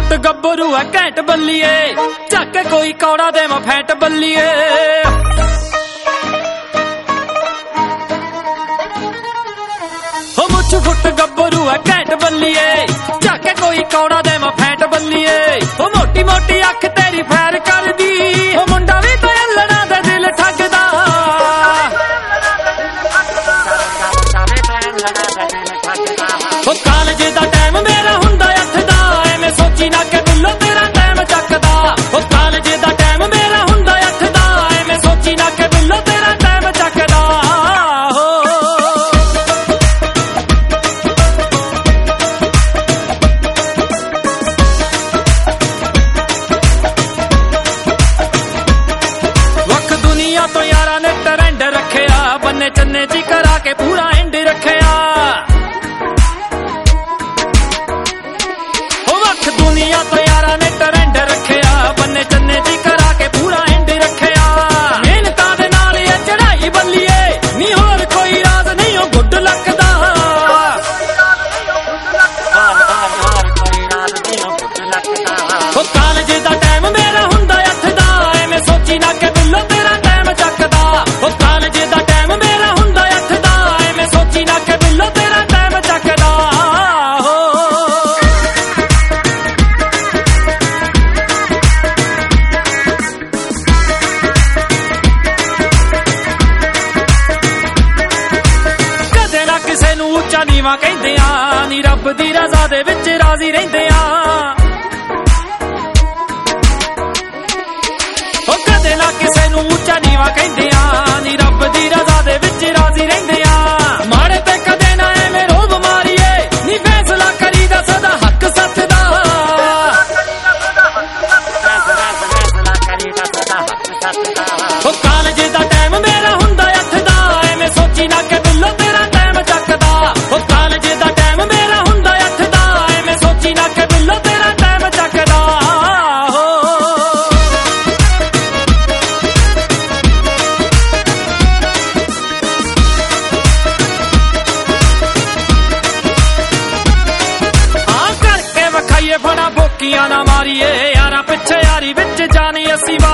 foot गब्बरू है घैंट बल्लिए झाके कोई कौड़ा दे मैं फैंट बल्लिए मुछ फुट गब्बरू है घैंट बल्लिए झाके कोई कौड़ा दे मैं फैंट बल्लिए मोटी मोटी अख तेरी फैर कर दी मुंडा भी तो अल्लड़ा दे दिल ठगदा कालज दा टाइम मेरा हुंदा अठदा एवें सोची ना के बुल्लो तेरा टाइम चकदा कालज दा टाइम मेरा हुंदा अठदा एवें सोची ना के बुल्लो तेरा टाइम चकदा वख दुनिया तो यारा ने ट्रेंड रखिया बन्ने चन्ने ची करा के पूरा एंड रखिया दुनिया तो यारा ने ट्रेंड रखिया बन्ने चन्ने दी करा के पूरा एंड रखिया मेहनता दे नाल ये चढ़ाई बल्लिए नी होर कोई राज नहीं हो गुड लगदा कालज दा टाइम मेरा हुंदा अठदा एवें सोची ना के बुल्लो तेरा टाइम चकदा कालज दा टाइम मेरा हुंदा अठदा एवें सोची ना के बुल्लो तेरा टाइम चकदा ਉੱਚਾ ਨੀਵਾਂ ਕਹਿੰਦੇ ਆ ਨੀ ਰੱਬ ਦੀ ਰਜ਼ਾ ਦੇ ਵਿੱਚ ਰਾਜ਼ੀ ਰਹਿੰਦੇ ਆ ਉਹ ਕਦੇ ਨਾ ਕਿਸੇ ਨੂੰ ਉੱਚਾ ਨੀਵਾਂ ਕਹਿੰਦੇ ਆ ਨੀ ਰੱਬ ਦੀ ਰਜ਼ਾ ਦੇ ਵਿੱਚ ਰਾਜ਼ੀ ਰਹਿੰਦੇ ਆ ਮਾੜੇ ਤੇ ਕਦੇ ਨਾ ਐਵੇਂ ਰੋਬ ਮਾਰੀਏ ਨੀ ਫੈਸਲਾ ਕਰੀਦਾ ਸਦਾ ਹੱਕ ਸੱਚ ਦਾ ਉਹ ਕਾਲਜ ਦਾ ਟਾਈਮ ਮੇਰਾ ਹੁੰਦਾ ਅੱਠਦਾ ਐਵੇਂ ਸੋਚੀ ਨਾ ਕਿ ਬਿੱਲੋ ਤੇਰਾ ਟਾਈਮ ਚੱਕਦਾ ਕਾਲਜ ਦਾ ਟਾਈਮ ਮੇਰਾ ਹੁੰਦਾ ਅੱਠਦਾ ਐਵੇਂ ਸੋਚੀ ਨਾ ਕਿ ਬਿੱਲੋ ਤੇਰਾ ਟਾਈਮ ਚੱਕਦਾ ਆ ਕਰਕੇ ਵਿਖਾਈਏ ਫੜਾ ਬੋਕੀਆਂ ਨਾ ਮਾਰੀਏ ਯਾਰਾਂ ਪਿੱਛੇ ਯਾਰੀ ਵਿੱਚ ਜਾਣੀ ਅਸੀਂ